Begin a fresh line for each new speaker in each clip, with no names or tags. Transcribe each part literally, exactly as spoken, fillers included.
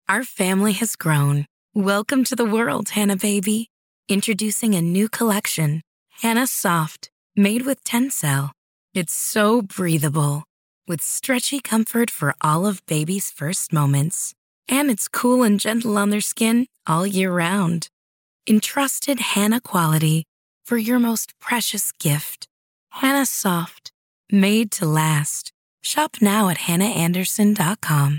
Our family has grown. Welcome to the world, Hannah baby. Introducing a new collection, Hannah Soft, made with Tencel. It's so breathable, with stretchy comfort for all of baby's first moments. And it's cool and gentle on their skin all year round. Entrusted Hannah quality for your most precious gift. Hannah Soft, made to last. Shop now at hannah anderson dot com.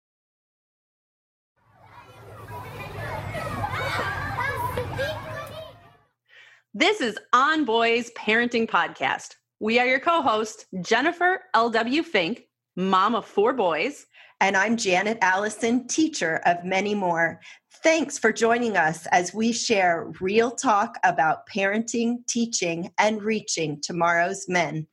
This is On Boys Parenting Podcast. We are your co-hosts, Jennifer L W. Fink, mom of four boys.
And I'm Janet Allison, teacher of many more. Thanks for joining us as we share real talk about parenting, teaching, and reaching tomorrow's men.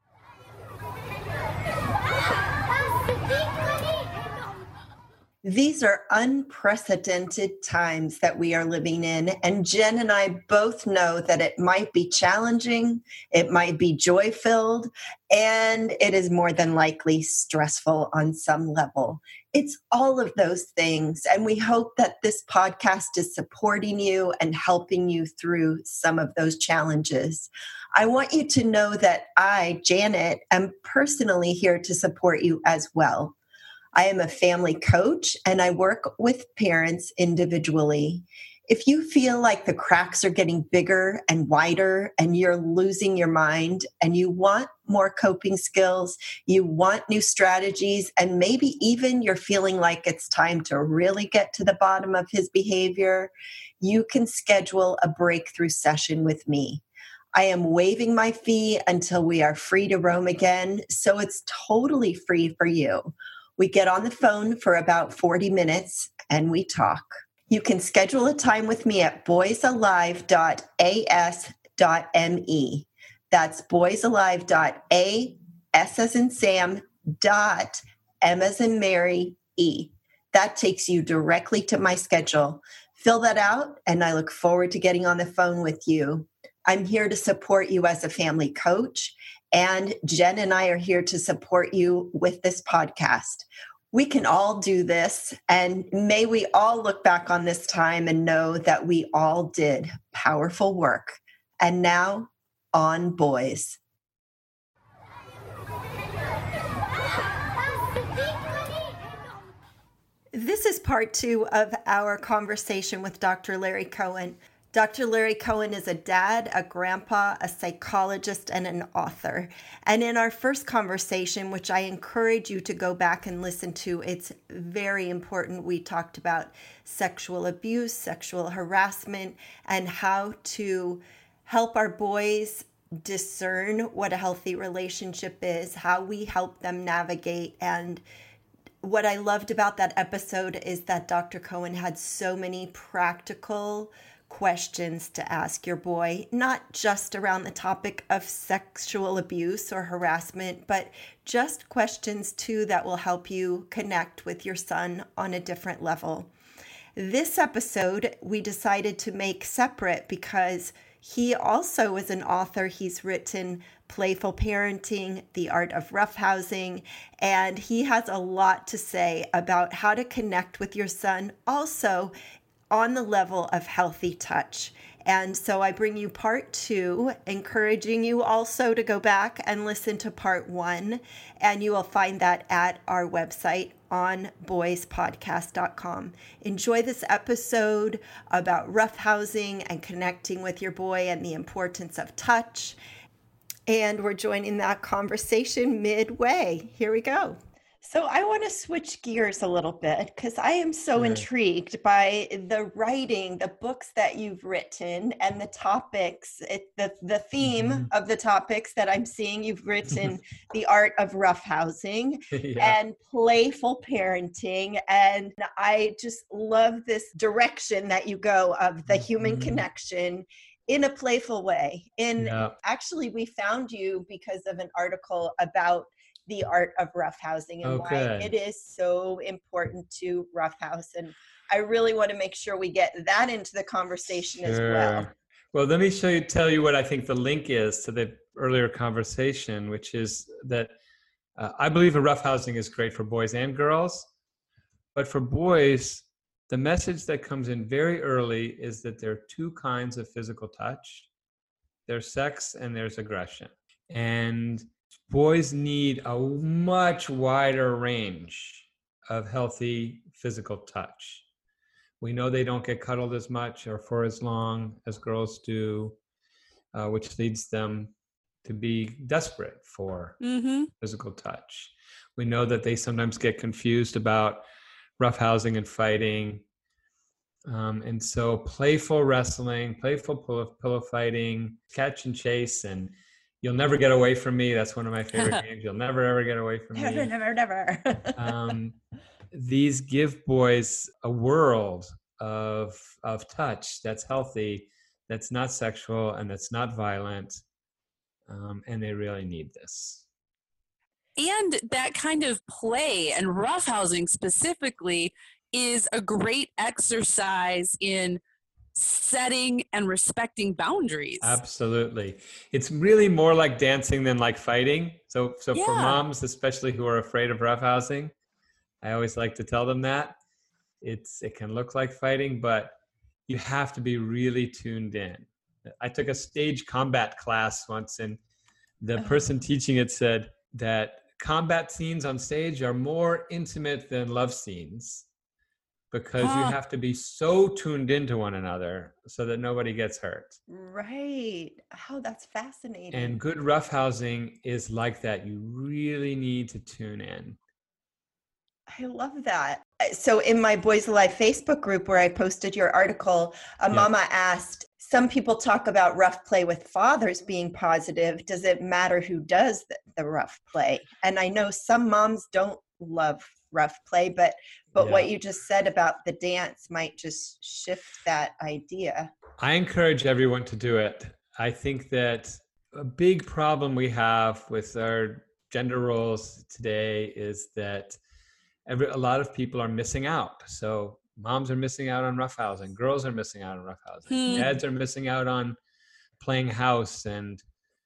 These are unprecedented times that we are living in, and Jen and I both know that it might be challenging, it might be joy-filled, and it is more than likely stressful on some level. It's all of those things, and we hope that this podcast is supporting you and helping you through some of those challenges. I want you to know that I, Janet, am personally here to support you as well. I am a family coach and I work with parents individually. If you feel like the cracks are getting bigger and wider and you're losing your mind and you want more coping skills, you want new strategies, and maybe even you're feeling like it's time to really get to the bottom of his behavior, you can schedule a breakthrough session with me. I am waiving my fee until we are free to roam again, so it's totally free for you. We get on the phone for about forty minutes and we talk. You can schedule a time with me at boys alive dot a s dot m e. That's boys alive dot a s as in Sam, dot M as in Mary, E. That takes you directly to my schedule. Fill that out and I look forward to getting on the phone with you. I'm here to support you as a family coach. And Jen and I are here to support you with this podcast. We can all do this, and may we all look back on this time and know that we all did powerful work. And now, on boys. This is part two of our conversation with Doctor Larry Cohen. Doctor Larry Cohen is a dad, a grandpa, a psychologist, and an author. And in our first conversation, which I encourage you to go back and listen to, it's very important. We talked about sexual abuse, sexual harassment, and how to help our boys discern what a healthy relationship is, how we help them navigate. And what I loved about that episode is that Doctor Cohen had so many practical questions to ask your boy, not just around the topic of sexual abuse or harassment, but just questions too that will help you connect with your son on a different level. This episode we decided to make separate because he also is an author. He's written Playful Parenting, The Art of Roughhousing, and he has a lot to say about how to connect with your son also on the level of healthy touch. And so I bring you part two, encouraging you also to go back and listen to part one. And you will find that at our website, on boys podcast dot com. Enjoy this episode about roughhousing and connecting with your boy and the importance of touch. And we're joining that conversation midway. Here we go. So I want to switch gears a little bit because I am so
Sure.
intrigued by the writing, the books that you've written, and the topics, it, the, the theme
Mhm.
of the topics that I'm seeing. You've written The Art of Roughhousing
Yeah.
and Playful Parenting. And I just love this direction that you go of the human
Mhm.
connection in a playful way. And
Yeah.
actually, we found you because of an article about the art of roughhousing and why
Okay.
it is so important to roughhouse. And I really want to make sure we get that into the conversation as well.
Sure. Well, let me show you, tell you what I think the link is to the earlier conversation, which is that uh, I believe a roughhousing is great for boys and girls, but for boys, the message that comes in very early is that there are two kinds of physical touch. There's sex and there's aggression. And boys need a much wider range of healthy physical touch. We know they don't get cuddled as much or for as long as girls do, uh, which leads them to be desperate for mm-hmm. physical touch. We know that they sometimes get confused about roughhousing and fighting. Um, and so playful wrestling, playful pillow, pillow fighting, catch and chase, and you'll never get away from me. That's one of my favorite games. You'll never, ever get away from
never,
me.
Never, never, never.
um, these give boys a world of of touch that's healthy, that's not sexual, and that's not violent. Um, and they really need this.
And that kind of play and roughhousing specifically is a great exercise in setting and respecting boundaries.
Absolutely. It's really more like dancing than like fighting. So so
yeah.
for moms, especially who are afraid of roughhousing, I always like to tell them that. It's it can look like fighting, but you have to be really tuned in. I took a stage combat class once, and the person teaching it said that combat scenes on stage are more intimate than love scenes because huh. you have to be so tuned into one another so that nobody gets hurt.
Right. Oh, that's fascinating.
And good roughhousing is like that. You really need to tune in.
I love that. So in my Boys Alive Facebook group where I posted your article, a
yeah.
mama asked, some people talk about rough play with fathers being positive. Does it matter who does the, the rough play? And I know some moms don't love rough play, but but yeah. what you just said about the dance might just shift that idea.
I encourage everyone to do it. I think that a big problem we have with our gender roles today is that Every, a lot of people are missing out. So moms are missing out on roughhousing. Girls are missing out on roughhousing. Hmm. Dads are missing out on playing house and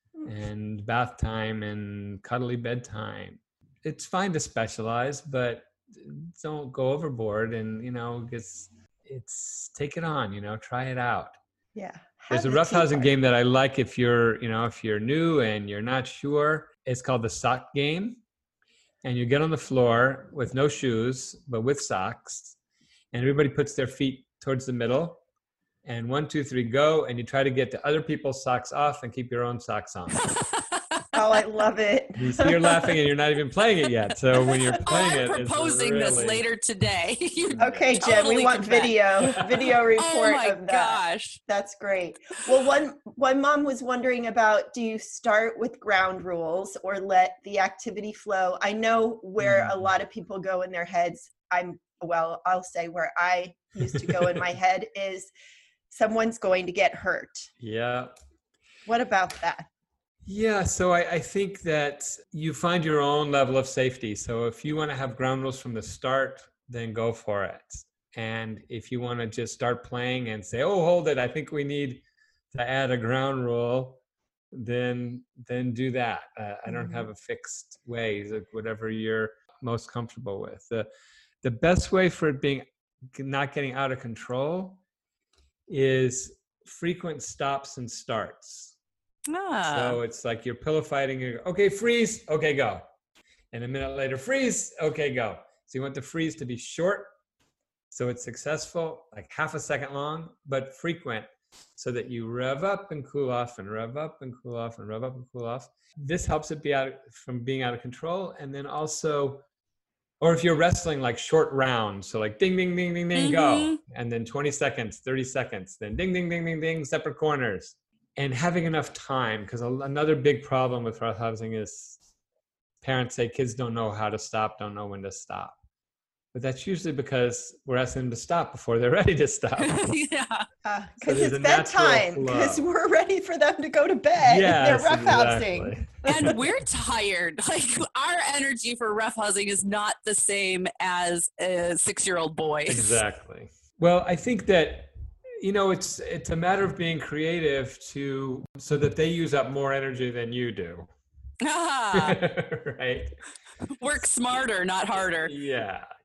and bath time and cuddly bedtime. It's fine to specialize, but don't go overboard. And you know, it's it's take it on. You know, try it out.
Yeah.
There's a roughhousing game that I like if you're you know if you're new and you're not sure. It's called the sock game. And you get on the floor with no shoes, but with socks. And everybody puts their feet towards the middle. And one, two, three, go. And you try to get to other people's socks off and keep your own socks on.
Oh, I love it.
You see, you're laughing and you're not even playing it yet. So when you're playing
oh, I'm
it,
proposing
it's really...
this later today.
Okay, Jen, totally we want video, video report
oh my
of that.
Gosh.
That's great. Well, one one mom was wondering about, do you start with ground rules or let the activity flow? I know where mm. a lot of people go in their heads. I'm, well, I'll say where I used to go in my head is someone's going to get hurt.
Yeah.
What about that?
Yeah, so I, I think that you find your own level of safety. So if you want to have ground rules from the start, then go for it. And if you want to just start playing and say, oh, hold it, I think we need to add a ground rule, then then do that. Uh, I don't have a fixed way, like whatever you're most comfortable with. The, the best way for it being not getting out of control is frequent stops and starts.
Ah.
So it's like you're pillow fighting. You go, okay, freeze. Okay, go. And a minute later, freeze. Okay, go. So you want the freeze to be short, so it's successful, like half a second long, but frequent, so that you rev up and cool off and rev up and cool off and rev up and cool off. This helps it be out from being out of control. And then also, or if you're wrestling, like short rounds, so like ding, ding, ding, ding, ding, mm-hmm. go. And then twenty seconds, thirty seconds, then ding, ding, ding, ding, ding, separate corners. And having enough time, because another big problem with roughhousing is parents say kids don't know how to stop, don't know when to stop. But that's usually because we're asking them to stop before they're ready to stop.
yeah.
Because
so
it's bedtime, because we're ready for them to go to bed. Yes, they're roughhousing.
Exactly. And we're tired. Like, our energy for roughhousing is not the same as a six-year-old boy.
Exactly. Well, I think that you know, it's it's a matter of being creative to so that they use up more energy than you do.
Ah,
right.
Work smarter, not harder.
Yeah,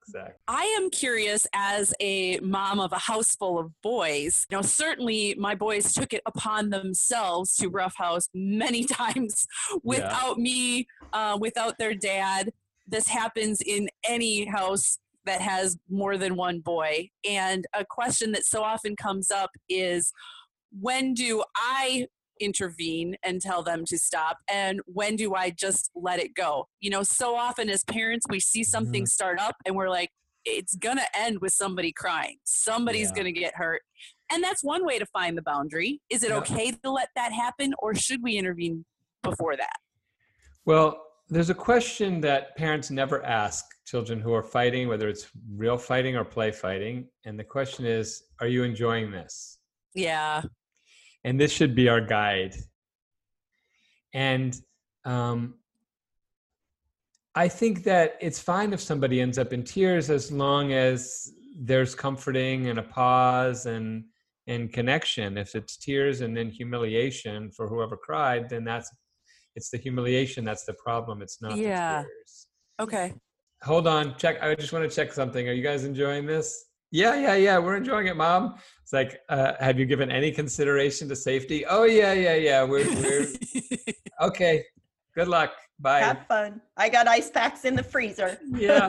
exactly.
I am curious, as a mom of a house full of boys, you know, certainly my boys took it upon themselves to roughhouse many times without yeah. me, uh, without their dad. This happens in any house that has more than one boy. And a question that so often comes up is, when do I intervene and tell them to stop, and when do I just let it go? You know, so often as parents, we see something start up and we're like, it's gonna end with somebody crying, somebody's yeah. gonna get hurt. And that's one way to find the boundary. Is it yeah. okay to let that happen, or should we intervene before that?
Well, there's a question that parents never ask children who are fighting, whether it's real fighting or play fighting, and the question is, are you enjoying this?
Yeah.
And this should be our guide. And um, I think that it's fine if somebody ends up in tears, as long as there's comforting and a pause and and connection. If it's tears and then humiliation for whoever cried, then that's it's the humiliation that's the problem. It's not
yeah.
the tears.
Okay.
Hold on. Check. I just want to check something. Are you guys enjoying this? Yeah, yeah, yeah. We're enjoying it, Mom. It's like, uh, have you given any consideration to safety? Oh, yeah, yeah, yeah. We're, we're okay. Good luck. Bye.
Have fun. I got ice packs in the freezer.
Yeah.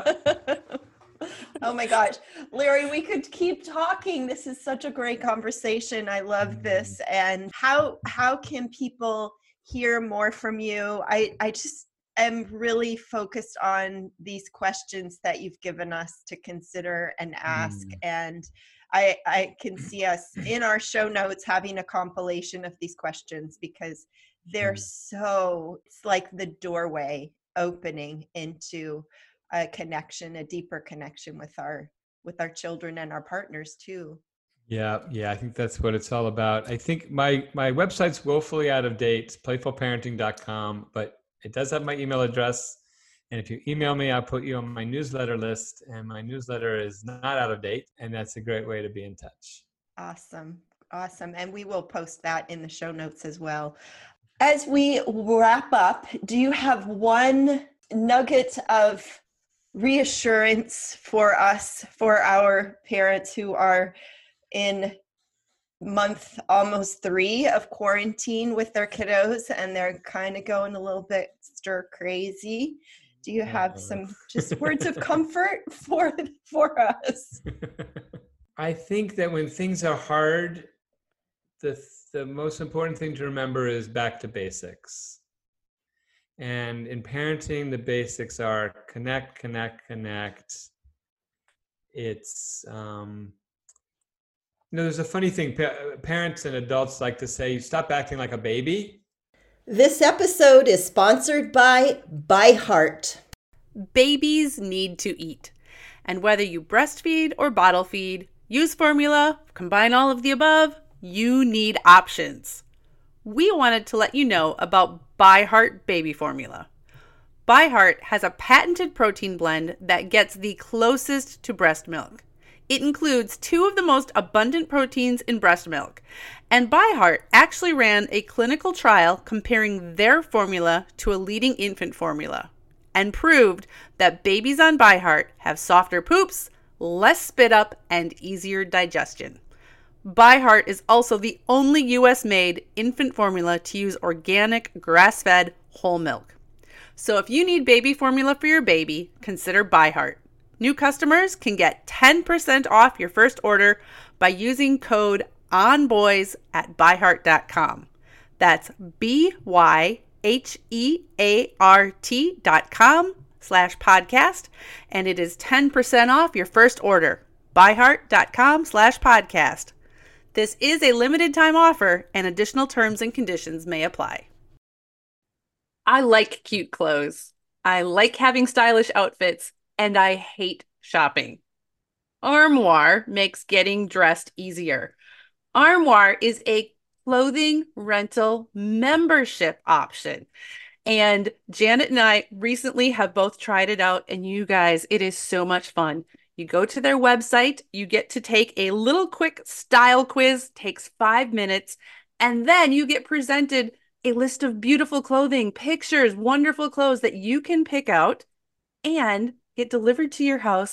Oh my gosh. Larry, we could keep talking. This is such a great conversation. I love this. And how how can people hear more from you? I, I just am really focused on these questions that you've given us to consider and ask. Mm. And I, I can see us in our show notes having a compilation of these questions, because they're mm. so, it's like the doorway opening into a connection, a deeper connection with our, with our children and our partners too.
Yeah, yeah, I think that's what it's all about. I think my, my website's woefully out of date, playful parenting dot com, but it does have my email address. And if you email me, I'll put you on my newsletter list. And my newsletter is not out of date. And that's a great way to be in touch.
Awesome. Awesome. And we will post that in the show notes as well. As we wrap up, do you have one nugget of reassurance for us, for our parents who are in month almost three of quarantine with their kiddos, and they're kind of going a little bit stir crazy? Do you have some just words of comfort for for us?
I think that when things are hard, the the most important thing to remember is back to basics. And in parenting, the basics are connect, connect, connect. It's um You know, there's a funny thing. Pa- parents and adults like to say, stop acting like a baby.
This episode is sponsored by ByHeart.
Babies need to eat. And whether you breastfeed or bottle feed, use formula, combine all of the above, you need options. We wanted to let you know about ByHeart Baby Formula. ByHeart has a patented protein blend that gets the closest to breast milk. It includes two of the most abundant proteins in breast milk, and ByHeart actually ran a clinical trial comparing their formula to a leading infant formula, and proved that babies on ByHeart have softer poops, less spit up, and easier digestion. ByHeart is also the only U S-made infant formula to use organic, grass-fed, whole milk. So if you need baby formula for your baby, consider ByHeart. New customers can get ten percent off your first order by using code ONBOYS at by heart dot com. That's B Y H E A R T dot com slash podcast, and it is ten percent off your first order. by heart dot com slash podcast. This is a limited time offer, and additional terms and conditions may apply. I like cute clothes. I like having stylish outfits. And I hate shopping. Armoire makes getting dressed easier. Armoire is a clothing rental membership option. And Janet and I recently have both tried it out. And you guys, it is so much fun. You go to their website, you get to take a little quick style quiz, takes five minutes, and then you get presented a list of beautiful clothing, pictures, wonderful clothes that you can pick out and get delivered to your house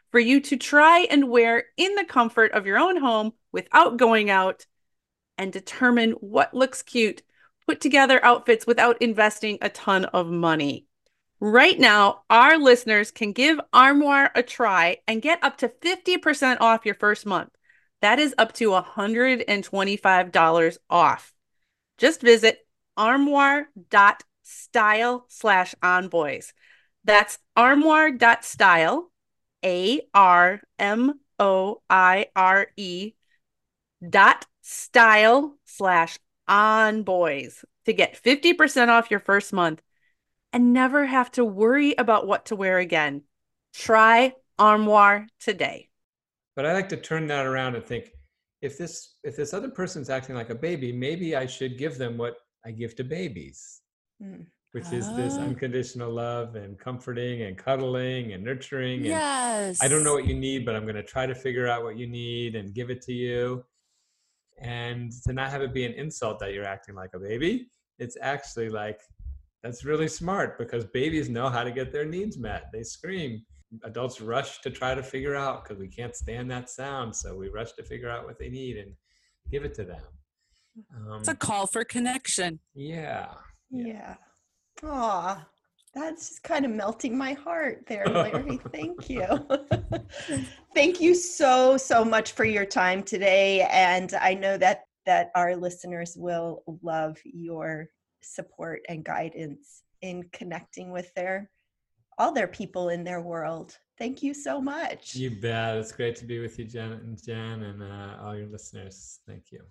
for you to try and wear in the comfort of your own home without going out, and determine what looks cute. Put together outfits without investing a ton of money. Right now, our listeners can give Armoire a try and get up to fifty percent off your first month. That is up to one hundred twenty-five dollars off. Just visit armoire.style slash onboys. That's armoire.style, A R M O I R E dot style slash onboys to get fifty percent off your first month and never have to worry about what to wear again. Try Armoire today.
But I like to turn that around and think, if this if this other person's acting like a baby, maybe I should give them what I give to babies, mm. which oh. is this unconditional love and comforting and cuddling and nurturing. And
yes.
I don't know what you need, but I'm going to try to figure out what you need and give it to you. And to not have it be an insult that you're acting like a baby, it's actually like, that's really smart, because babies know how to get their needs met. They scream. Adults rush to try to figure out because we can't stand that sound. So we rush to figure out what they need and give it to them. Um,
it's a call for connection.
Yeah.
Yeah. yeah. Aw, that's just kind of melting my heart there, Larry. Thank you. Thank you so, so much for your time today. And I know that, that our listeners will love your support and guidance in connecting with their all their people in their world. Thank you so much.
You bet. It's great to be with you, Jen and Jen, and uh, all your listeners. Thank you.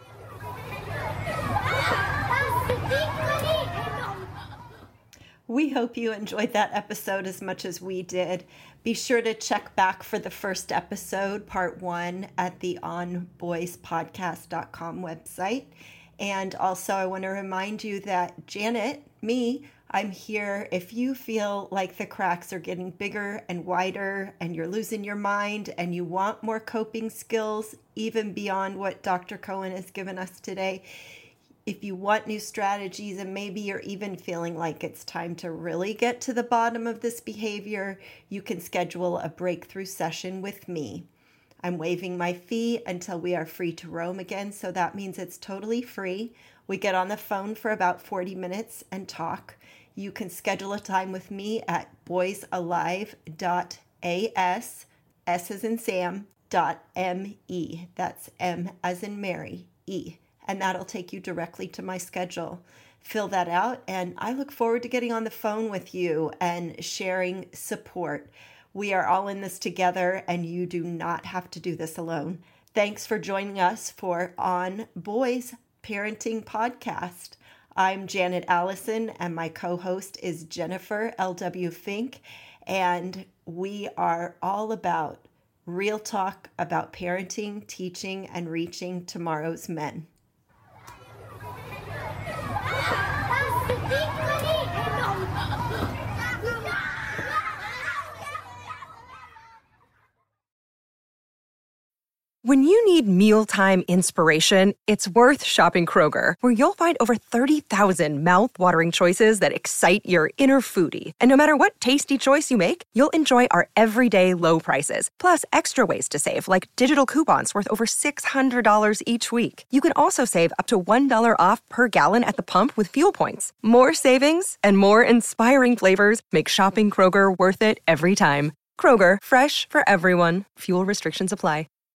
We hope you enjoyed that episode as much as we did. Be sure to check back for the first episode, part one, at the on boys podcast dot com website. And also, I want to remind you that Janet, me, I'm here if you feel like the cracks are getting bigger and wider and you're losing your mind and you want more coping skills, even beyond what Doctor Cohen has given us today. If you want new strategies and maybe you're even feeling like it's time to really get to the bottom of this behavior, you can schedule a breakthrough session with me. I'm waiving my fee until we are free to roam again, so that means it's totally free. We get on the phone for about forty minutes and talk. You can schedule a time with me at boys alive dot a s, S as in Sam, dot M E. That's M as in Mary, E. And that'll take you directly to my schedule. Fill that out, and I look forward to getting on the phone with you and sharing support. We are all in this together, and you do not have to do this alone. Thanks for joining us for On Boys Parenting Podcast. I'm Janet Allison, and my co-host is Jennifer L W. Fink, and we are all about real talk about parenting, teaching, and reaching tomorrow's men.
When you need mealtime inspiration, it's worth shopping Kroger, where you'll find over thirty thousand mouth-watering choices that excite your inner foodie. And no matter what tasty choice you make, you'll enjoy our everyday low prices, plus extra ways to save, like digital coupons worth over six hundred dollars each week. You can also save up to one dollar off per gallon at the pump with fuel points. More savings and more inspiring flavors make shopping Kroger worth it every time. Kroger, fresh for everyone. Fuel restrictions apply.